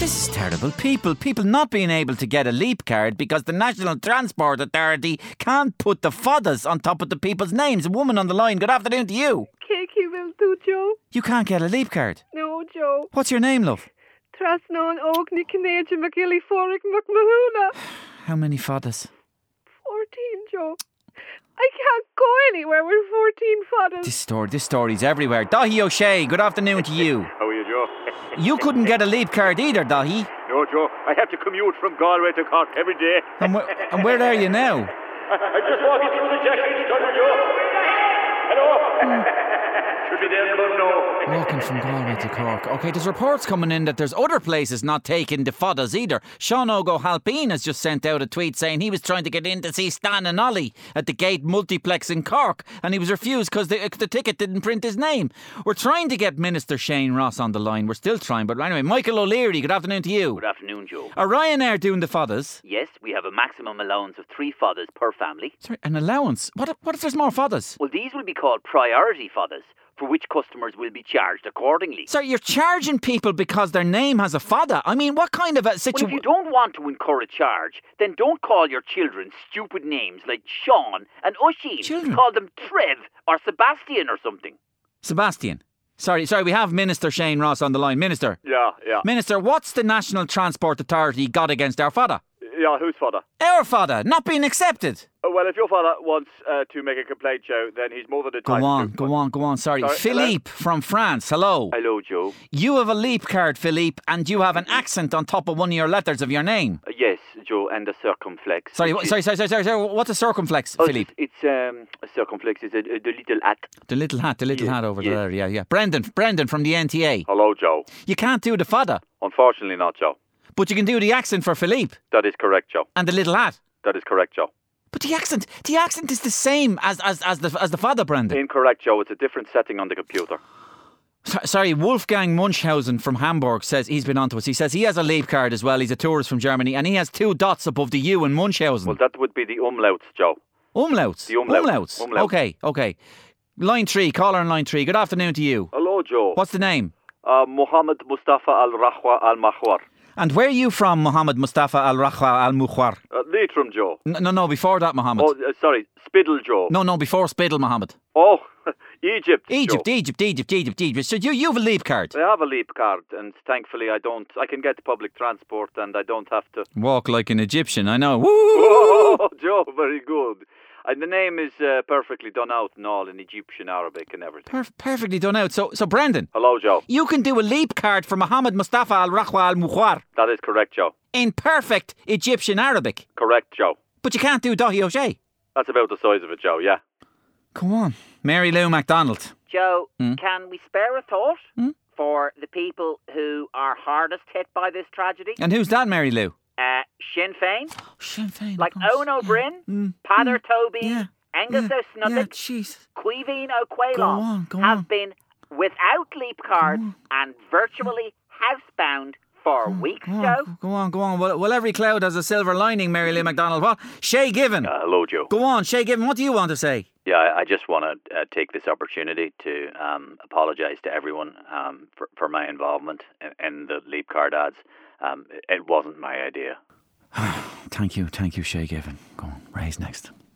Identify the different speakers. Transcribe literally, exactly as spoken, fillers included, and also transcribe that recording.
Speaker 1: This is terrible. People, people not being able to get a leap card because the National Transport Authority can't put the fathers on top of the people's names. A woman on the line. Good afternoon to you.
Speaker 2: Kiki will do, Joe.
Speaker 1: You can't get a leap card.
Speaker 2: No, Joe.
Speaker 1: What's your name, love?
Speaker 2: Trasnon Ogni Canadian McGilly Forik McMahuna.
Speaker 1: How many fathers?
Speaker 2: Fourteen, Joe. I can't go anywhere with fourteen fathers.
Speaker 1: This story, this story's everywhere. Dahi O'Shea, good afternoon to you.
Speaker 3: How are you, Joe?
Speaker 1: You couldn't get a leap card either, Dahi.
Speaker 3: No, Joe. I have to commute from Galway to Cork every day.
Speaker 1: And, wh- and where are you now?
Speaker 3: I'm just walking through the Jackie's tunnel, Joe. Hello? Should be there, but no.
Speaker 1: Walking from Galway to Cork. OK, there's reports coming in that there's other places not taking the fathers either. Sean O'Halpine has just sent out a tweet saying he was trying to get in to see Stan and Ollie at the Gate Multiplex in Cork and he was refused because the, the ticket didn't print his name. We're trying to get Minister Shane Ross on the line. We're still trying, but anyway, Michael O'Leary, good afternoon to you.
Speaker 4: Good afternoon, Joe.
Speaker 1: Are Ryanair doing the fathers?
Speaker 4: Yes, we have a maximum allowance of three fathers per family.
Speaker 1: Sorry, an allowance? What if, what if there's more fathers?
Speaker 4: Well, these will be called priority fathers, for which customers will be charged accordingly.
Speaker 1: So you're charging people because their name has a father? I mean, what kind of a
Speaker 4: Well,
Speaker 1: situation?
Speaker 4: if you don't want to incur a charge, then don't call your children stupid names like Sean and Oisin.
Speaker 1: Children?
Speaker 4: Call them Trev or Sebastian or something.
Speaker 1: Sebastian. Sorry, sorry, we have Minister Shane Ross on the line. Minister.
Speaker 3: Yeah, yeah.
Speaker 1: Minister, what's the National Transport Authority got against our father?
Speaker 3: Yeah, whose father?
Speaker 1: Our father, not being accepted.
Speaker 3: Uh, well, if your father wants uh, to make a complaint, Joe, then he's more than
Speaker 1: Go
Speaker 3: entitled
Speaker 1: on,
Speaker 3: to.
Speaker 1: go on, go on. Sorry.
Speaker 3: Sorry,
Speaker 1: Philippe from France, hello.
Speaker 4: Hello, Joe.
Speaker 1: You have a leap card, Philippe, and you have an accent on top of one of your letters of your name.
Speaker 4: Uh, yes, Joe, and a circumflex.
Speaker 1: Sorry,
Speaker 4: which
Speaker 1: what,
Speaker 4: is-
Speaker 1: sorry, sorry, sorry, sorry, sorry. What's a circumflex,
Speaker 4: Oh,
Speaker 1: Philippe?
Speaker 4: It's, it's um, a circumflex. It's a, a, the little at.
Speaker 1: The little hat, the little
Speaker 4: Yes,
Speaker 1: hat over
Speaker 4: yes.
Speaker 1: there. Yeah, yeah. Brendan, Brendan from the N T A.
Speaker 3: Hello, Joe.
Speaker 1: You can't do the father,
Speaker 3: Unfortunately not, Joe.
Speaker 1: but you can do the accent for Philippe
Speaker 3: That is correct, Joe.
Speaker 1: and the little hat.
Speaker 3: That is correct, Joe.
Speaker 1: But the accent, the accent is the same as as as the as the father, Brendan.
Speaker 3: Incorrect, Joe. It's a different setting on the computer.
Speaker 1: So- Sorry, Wolfgang Munchhausen from Hamburg says he's been onto us. He says he has a leap card as well. He's a tourist from Germany, and he has two dots above the U in Munchhausen.
Speaker 3: Well, that would be the umlauts, Joe.
Speaker 1: Umlauts.
Speaker 3: The umlauts.
Speaker 1: Umlauts.
Speaker 3: Umlauts.
Speaker 1: Okay, okay. Line three, caller on line three. Good afternoon to you.
Speaker 3: Hello, Joe.
Speaker 1: What's the name?
Speaker 3: Uh, Mohammed Mustafa Al-Rahwa Al-Mahwar.
Speaker 1: And where are you from, Mohammed Mustafa Al-Rahwa Al-Mukhwar?
Speaker 3: Uh, Leitrim, Joe.
Speaker 1: No, no, no, before that, Mohammed.
Speaker 3: Oh, uh, sorry, Spiddle, Joe.
Speaker 1: No, no, before Spiddle, Mohammed.
Speaker 3: Oh, Egypt,
Speaker 1: Egypt,
Speaker 3: Joe.
Speaker 1: Egypt, Egypt, Egypt, Egypt. So you, you have a leap card.
Speaker 3: I have a leap card, and thankfully I don't. I can get public transport, and I don't have to.
Speaker 1: Walk like an Egyptian, I know. Woo!
Speaker 3: Oh, Joe, very good. And the name is uh, perfectly done out and all in Egyptian, Arabic, and everything.
Speaker 1: Perf- perfectly done out. So, so Brendan,
Speaker 3: Hello, Joe.
Speaker 1: you can do a leap card for Mohammed Mustafa Al-Rahwa Al-Mukhwar
Speaker 3: That is correct, Joe.
Speaker 1: in perfect Egyptian Arabic.
Speaker 3: Correct, Joe.
Speaker 1: But you can't do Dahi O'Shea.
Speaker 3: That's about the size of it, Joe. Yeah.
Speaker 1: Come on. Mary Lou MacDonald.
Speaker 4: Joe,
Speaker 1: Hmm?
Speaker 4: can we spare a thought
Speaker 1: Hmm?
Speaker 4: for the people who are hardest hit by this tragedy?
Speaker 1: And who's that, Mary Lou?
Speaker 4: Uh, Sinn Féin,
Speaker 1: Sinn Féin.
Speaker 4: like
Speaker 1: of course.
Speaker 4: Owen O'Brien,
Speaker 1: Mm,
Speaker 4: Padder Toby,
Speaker 1: yeah,
Speaker 4: Angus
Speaker 1: yeah, yeah,
Speaker 4: O'Snuddick,
Speaker 1: jeez.
Speaker 4: Queeveen
Speaker 1: Go on,
Speaker 4: O'Quailon
Speaker 1: go
Speaker 4: have
Speaker 1: on.
Speaker 4: been without leap cards
Speaker 1: on.
Speaker 4: and virtually housebound for weeks,
Speaker 1: Go
Speaker 4: Joe.
Speaker 1: on, go on, go on. Well, well, every cloud has a silver lining, Mary Lou MacDonald. What? Shay Given.
Speaker 3: Uh, hello, Joe.
Speaker 1: Go on, Shay Given. What do you want to say?
Speaker 5: Yeah, I I just want to uh, take this opportunity to um, apologise to everyone um, for, for my involvement in, in the leap card ads. Um, it wasn't my idea.
Speaker 1: Thank you, thank you, Shay Given. Go on, Ray's next.